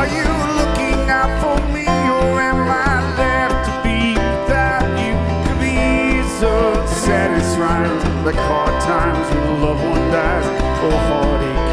Are you looking out for me, or am I left to be without you? Could be so satisfying, like hard times when a loved one dies, or heartache